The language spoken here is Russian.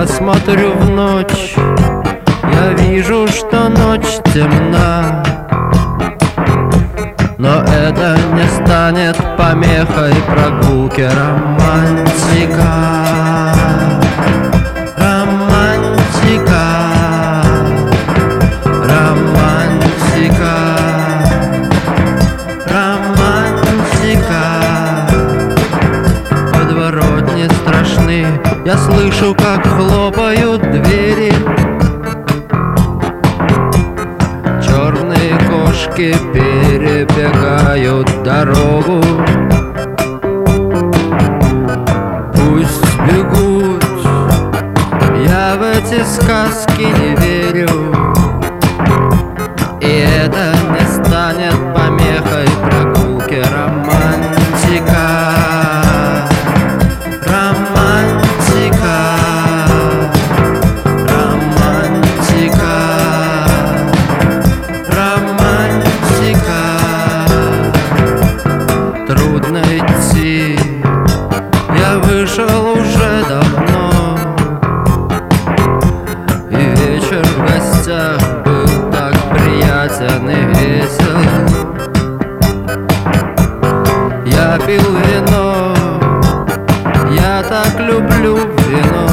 Я смотрю в ночь, я вижу, что ночь темна, но это не станет помехой прогулки романтика. Романтика, романтика, романтика. Подворотни страшны, я слышу, как хлопают двери. Черные кошки перебегают дорогу. Пусть бегут, я в эти сказки не верю, и это не станет помехой прогулки романтика. Романтика, романтика, романтика. Трудно идти, я вышел уже давно, и вечер в гостях был так приятен и весел. Я пил вино, я так люблю вино.